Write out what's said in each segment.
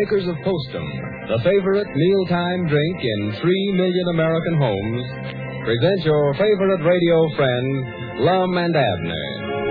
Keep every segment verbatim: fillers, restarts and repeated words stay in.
makers of Postum, the favorite mealtime drink in three million American homes, present your favorite radio friends, Lum and Abner.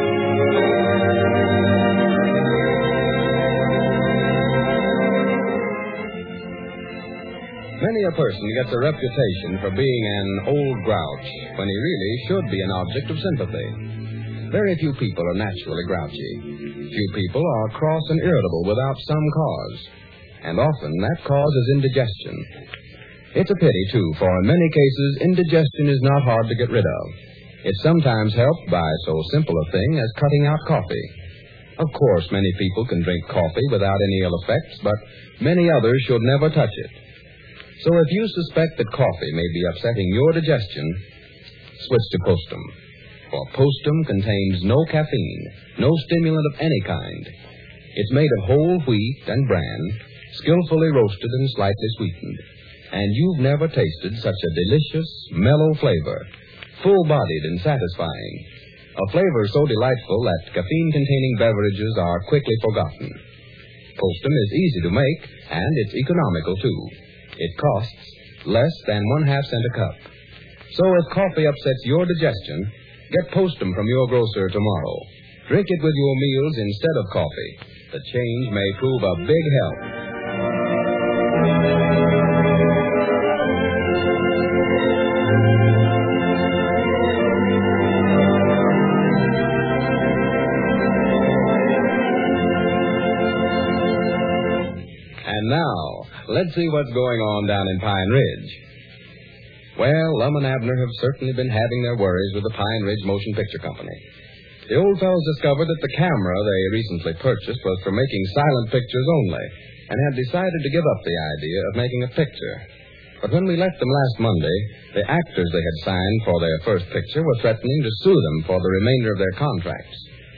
Many a person gets a reputation for being an old grouch when he really should be an object of sympathy. Very few people are naturally grouchy. Few people are cross and irritable without some cause. And often that cause is indigestion. It's a pity, too, for in many cases, indigestion is not hard to get rid of. It's sometimes helped by so simple a thing as cutting out coffee. Of course, many people can drink coffee without any ill effects, but many others should never touch it. So if you suspect that coffee may be upsetting your digestion, switch to Postum. For Postum contains no caffeine, no stimulant of any kind. It's made of whole wheat and bran, skillfully roasted and slightly sweetened. And you've never tasted such a delicious, mellow flavor, full-bodied and satisfying. A flavor so delightful that caffeine-containing beverages are quickly forgotten. Postum is easy to make, and it's economical, too. It costs less than one half cent a cup. So if coffee upsets your digestion, get Postum from your grocer tomorrow. Drink it with your meals instead of coffee. The change may prove a big help. And now, let's see what's going on down in Pine Ridge. Well, Lum and Abner have certainly been having their worries with the Pine Ridge Motion Picture Company. The old fellows discovered that the camera they recently purchased was for making silent pictures only, and had decided to give up the idea of making a picture. But when we left them last Monday, the actors they had signed for their first picture were threatening to sue them for the remainder of their contracts.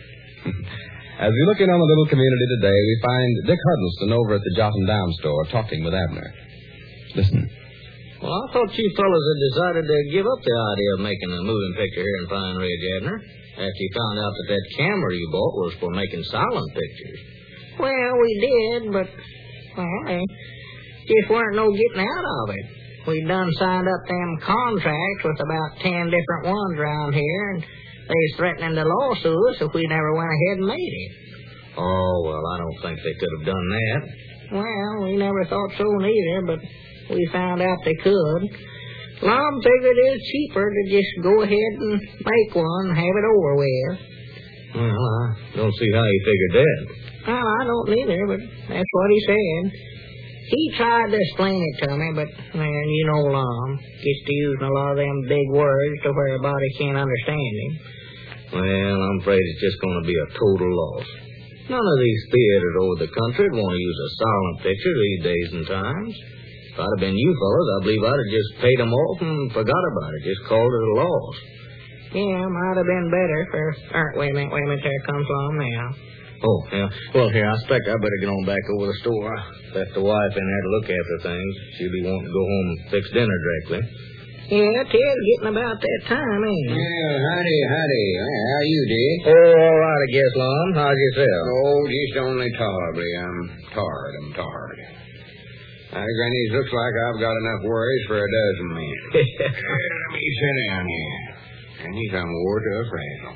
As we look in on the little community today, we find Dick Huddleston over at the Jot and Down store talking with Abner. Listen. Well, I thought you fellas had decided to give up the idea of making a moving picture here in Pine Ridge, Abner, after you found out that that camera you bought was for making silent pictures. Well, we did, but, well, there just weren't no getting out of it. We done signed up them contracts with about ten different ones around here, and they was threatening to lawsuit us if we never went ahead and made it. Oh, well, I don't think they could have done that. Well, we never thought so neither, but we found out they could. Lum figured it was cheaper to just go ahead and make one and have it over with. Well, I don't see how he figured that. Well, I don't neither, but that's what he said. He tried to explain it to me, but, man, you know Lum. Gets to using a lot of them big words to where a body can't understand him. Well, I'm afraid it's just going to be a total loss. None of these theaters over the country would want to use a silent picture these days and times. If I'd have been you fellas, I believe I'd have just paid them off and forgot about it, just called it a loss. Yeah, might have been better for... Or, wait a minute, wait a minute, there comes Lum now. Oh, yeah. Well, here, I expect I better get on back over the store. I left the wife in there to look after things. She'll be wanting to go home and fix dinner directly. Yeah, Ted, getting about that time, ain't it? Yeah, howdy, howdy. How you, Dick? Oh, all right, I guess, Lum. How's yourself? Oh, just only tolerably. I'm tired, I'm tired. I Granny, looks like I've got enough worries for a dozen men. Let me sit down here. And he's on war to a frazzle.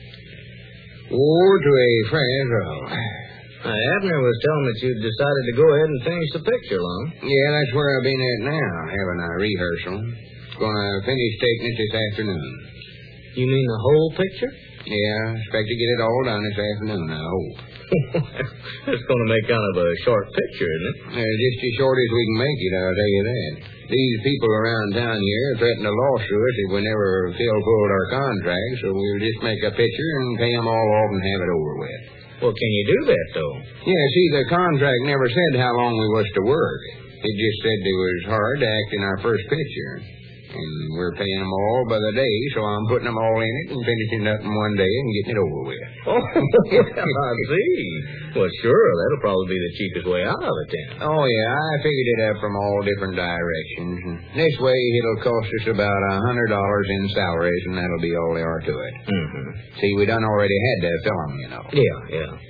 War to a frazzle. Uh, Abner was telling that you'd decided to go ahead and finish the picture, Lum. Yeah, that's where I've been at now, having a rehearsal. Gonna finish taking it this afternoon. You mean the whole picture? Yeah, expect to get it all done this afternoon, I hope. It's going to make kind of a short picture, isn't it? Uh, just as short as we can make it, I'll tell you that. These people around town here threatened to lawsuit us if we never fulfilled our contract, so we'll just make a picture and pay them all off and have it over with. Well, can you do that, though? Yeah, see, the contract never said how long we was to work. It just said it was hard to act in our first picture. And we're paying them all by the day, so I'm putting them all in it and finishing it up in one day and getting it over with. Oh, I see. Well, sure, that'll probably be the cheapest way out of it, then. Oh, yeah, I figured it up from all different directions. And this way, it'll cost us about a hundred dollars in salaries, and that'll be all there are to it. Mm-hmm. See, we done already had to fill them, you know. Yeah, yeah.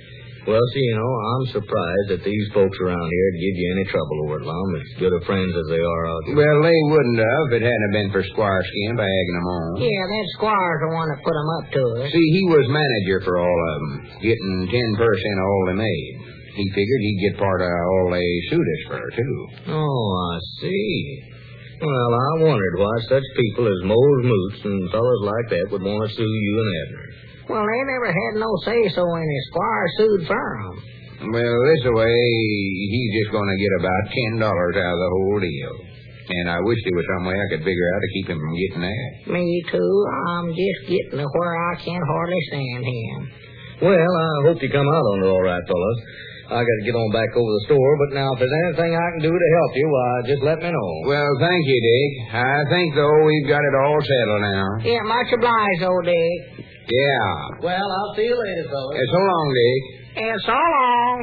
Well, see, you know, I'm surprised that these folks around here would give you any trouble over it, Lum, as good of friends as they are out here. Well, they wouldn't have if it hadn't been for Squire Skin by egging them on. Yeah, that Squire's the one that put 'em up to us. See, he was manager for all of them, getting ten percent of all they made. He figured he'd get part of all they sued us for, too. Oh, I see. Well, I wondered why such people as Mose Moots and fellas like that would want to sue you and Abner. Well, they never had no say-so in it. Squire sued for 'em. Well, this way, he's just going to get about ten dollars out of the whole deal. And I wish there was some way I could figure out to keep him from getting that. Me too. I'm just getting to where I can't hardly stand him. Well, I hope you come out on it all right, fellas. I got to get on back over the store, but now if there's anything I can do to help you, why, just let me know. Well, thank you, Dick. I think, though, we've got it all settled now. Yeah, much obliged, old Dick. Yeah. Well, I'll see you later, fellas. Yeah, so long, Dick. And so long.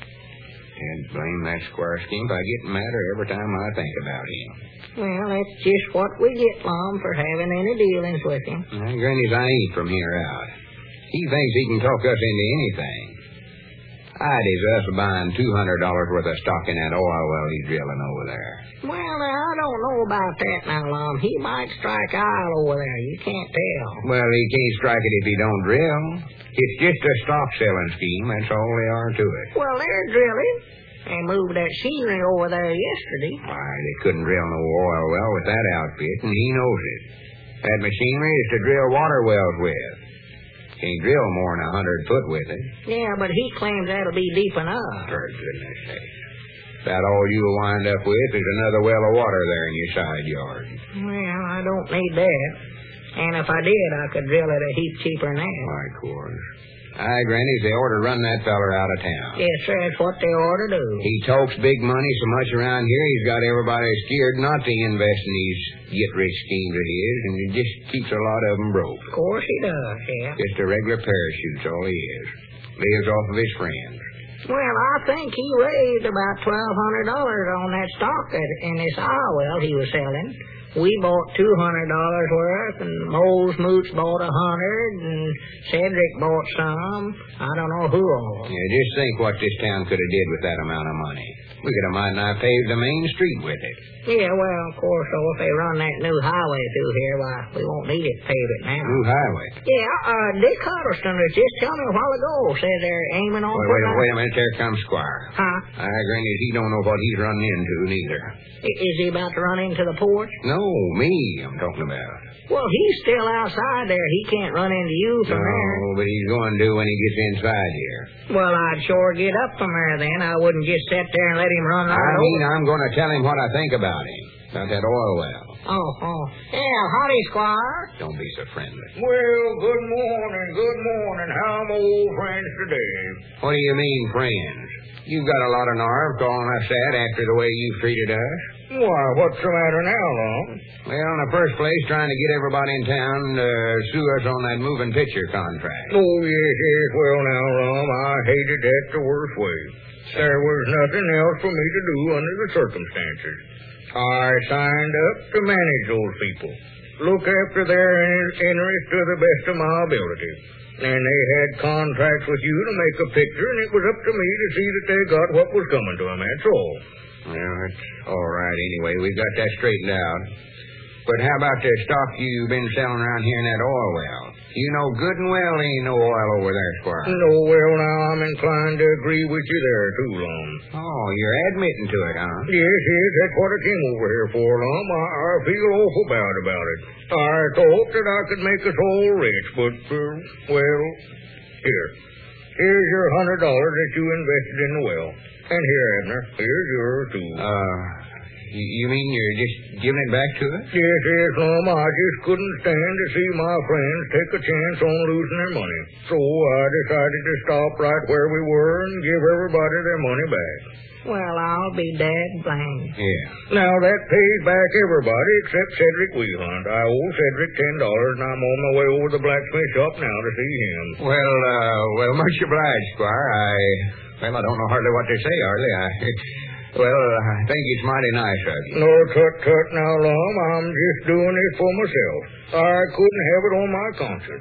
And blame that Squire Skin by getting madder every time I think about him. Well, that's just what we get, Lum, for having any dealings with him. Now, Granny's I ain't from here out. He thinks he can talk us into anything. I'd is us buying two hundred dollars worth of stock in that oil well he's drilling over there. Well, now, I don't know about that now, Lum. He might strike oil over there. You can't tell. Well, he can't strike it if he don't drill. It's just a stock selling scheme. That's all they are to it. Well, they're drilling. They moved that machinery over there yesterday. Why, they couldn't drill no oil well with that outfit, and he knows it. That machinery is to drill water wells with. Can't drill more than a hundred foot with it. Yeah, but he claims that'll be deep enough. For goodness sake. About all you'll wind up with is another well of water there in your side yard. Well, I don't need that. And if I did, I could drill it a heap cheaper than that. Why, of course. Aye, Granny, they ought to run that feller out of town. Yes, sir, that's what they ought to do. He talks big money so much around here, he's got everybody scared not to invest in these get-rich schemes of his, and it just keeps a lot of them broke. Of course he does, yeah. Just a regular parachute's all he is. Lives off of his friends. Well, I think he raised about twelve hundred dollars on that stock in this oil well he was selling. We bought two hundred dollars worth, and Mose Moots bought a hundred, and Cedric bought some. I don't know who all. Yeah, just think what this town could have did with that amount of money. We could have might not paved the main street with it. Yeah, well, of course, so if they run that new highway through here, why, we won't need it to pave it now. New highway? Yeah, uh, Dick Huddleston was just telling me a while ago, said they're aiming on... Wait, wait, wait a minute, there comes Squire. Huh? I Granny, he don't know what he's running into, neither. I- is he about to run into the porch? No, me I'm talking about. Well, he's still outside there. He can't run into you from no, there. No, but he's going to when he gets inside here. Well, I'd sure get up from there then. I wouldn't just sit there and let him run right I mean, over. I'm going to tell him what I think about him. About that oil well. Oh, oh. Yeah, howdy, Squire. Don't be so friendly. Well, good morning, good morning. How my old friends today? What do you mean, friends? You've got a lot of nerve calling us that after the way you've treated us. Why, what's the matter now, Lum? Well, in the first place, trying to get everybody in town to sue us on that moving picture contract. Oh, yes, yes. Well, now, Lum, I hated that the worst way. There was nothing else for me to do under the circumstances. I signed up to manage those people, look after their interests to the best of my ability. And they had contracts with you to make a picture, and it was up to me to see that they got what was coming to them, that's all. Well, it's all right anyway. We've got that straightened out. But how about the stock you've been selling around here in that oil well? You know good and well there ain't no oil over there, Squire. No, well, now, I'm inclined to agree with you there, too, Lum. Oh, you're admitting to it, huh? Yes, yes, that's what I came over here for, Lum. I, I feel awful bad about it. I thought that I could make us all rich, but, uh, well, here. Here's your hundred dollars that you invested in the well. And here, Abner, here's yours, too. Uh, you, you mean you're just giving it back to us? Yes, yes, Lum. I just couldn't stand to see my friends take a chance on losing their money. So I decided to stop right where we were and give everybody their money back. Well, I'll be dead blamed. Yeah. Now, that pays back everybody except Cedric Wehunt. I owe Cedric ten dollars, and I'm on my way over to the blacksmith shop now to see him. Well, uh, well, much obliged, Squire. I, well, I don't know hardly what to say, hardly. I, well, I think it's mighty nice of you. No, tut, tut, now, Lum. I'm just doing it for myself. I couldn't have it on my conscience.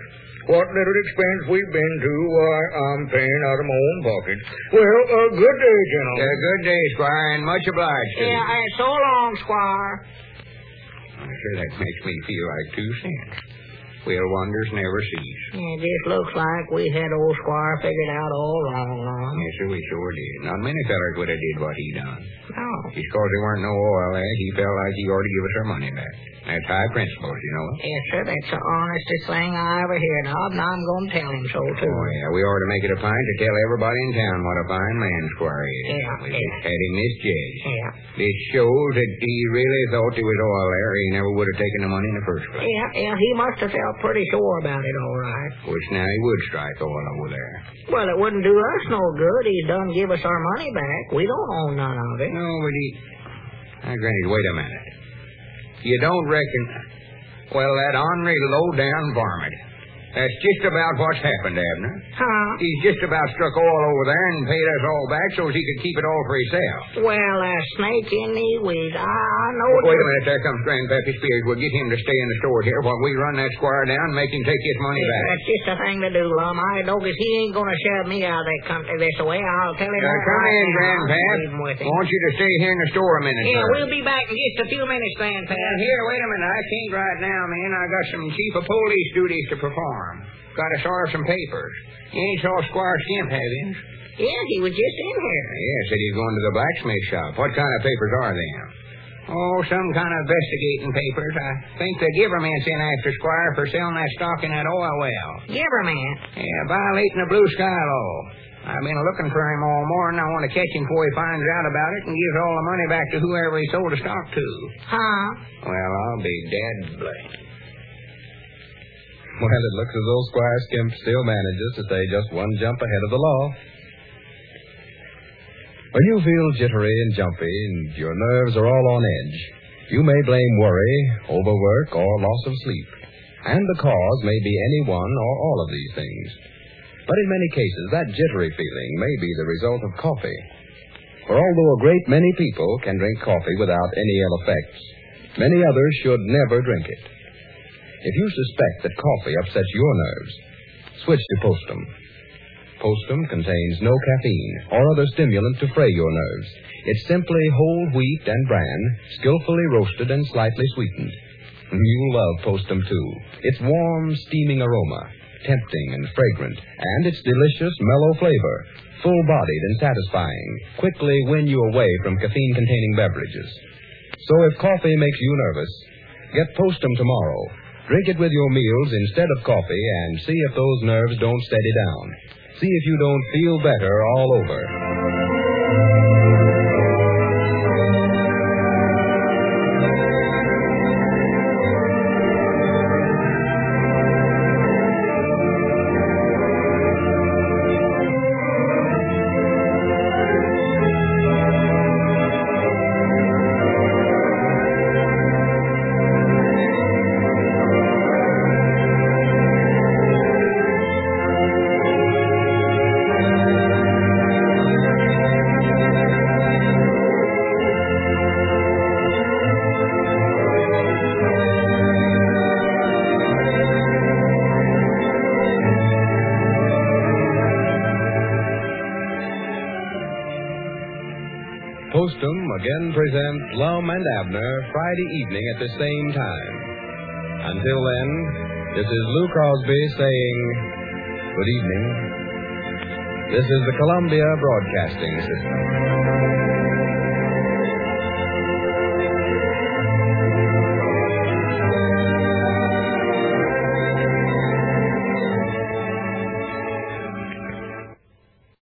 What little expense we've been to, why, I'm paying out of my own pocket. Well, uh, good day, gentlemen. Uh, good day, Squire, and much obliged to Yeah, you. and so long, Squire. I sure that makes me feel like two cents. Well, wonders never cease. It just looks like we had old Squire figured out all wrong, Lum. Yes, sir, we sure did. Not many fellers would have did what he done. No. Just 'cause there weren't no oil there, he felt like he ought to give us our money back. That's high principles, you know. Yes, sir, that's the honestest thing I ever heard of, and I'm going to tell him so, too. Oh, yeah, we ought to make it a point to tell everybody in town what a fine man Squire is. Yeah, We yeah. just had him misjudged. Yeah. This shows that he really thought there was oil there. He never would have taken the money in the first place. Yeah, yeah, he must have felt pretty sure about it, all right. Which now he would strike oil over there. Well, it wouldn't do us no good. He's done give us our money back. We don't own none of it. No, but he... Now, Granny, wait a minute. You don't reckon... Well, that ornery low-down varmint. That's just about what's happened, Abner. Huh? He's just about struck oil over there and paid us all back so as he could keep it all for himself. Well, a snake in the weeds. I, I know... Wait you- a minute, there comes Grandpappy Spears. We'll get him to stay in the store here while we run that squire down and make him take his money back. That's just a thing to do, Lum. I know because he ain't going to shove me out of that country this way. I'll tell him Now, that come right in, now. Grandpap. I'll leave him with I him. want you to stay here in the store a minute, Yeah, sir. we'll be back in just a few minutes, Grandpa. Now, here, wait a minute. I can't right now, man. I got some chief of police duties to perform. Got to sort some papers. You ain't saw Squire Skimp, have you? Yeah, he was just in here. Yeah, said he's going to the blacksmith shop. What kind of papers are them? Oh, some kind of investigating papers. I think the giverman's in after Squire for selling that stock in that oil well. Giverman. Yeah, violating the blue sky law. I've been looking for him all morning. I want to catch him before he finds out about it and gives all the money back to whoever he sold the stock to. Huh? Well, I'll be dead blamed. Well, it looks as though Squire Skimp still manages to stay just one jump ahead of the law. When you feel jittery and jumpy and your nerves are all on edge, you may blame worry, overwork, or loss of sleep. And the cause may be any one or all of these things. But in many cases, that jittery feeling may be the result of coffee. For although a great many people can drink coffee without any ill effects, many others should never drink it. If you suspect that coffee upsets your nerves, switch to Postum. Postum contains no caffeine or other stimulant to fray your nerves. It's simply whole wheat and bran, skillfully roasted and slightly sweetened. You'll love Postum, too. Its warm, steaming aroma, tempting and fragrant, and its delicious, mellow flavor, full-bodied and satisfying, quickly win you away from caffeine-containing beverages. So if coffee makes you nervous, get Postum tomorrow. Drink it with your meals instead of coffee and see if those nerves don't steady down. See if you don't feel better all over. Postum again presents Lum and Abner Friday evening at the same time. Until then, this is Lou Crosby saying good evening. This is the Columbia Broadcasting System.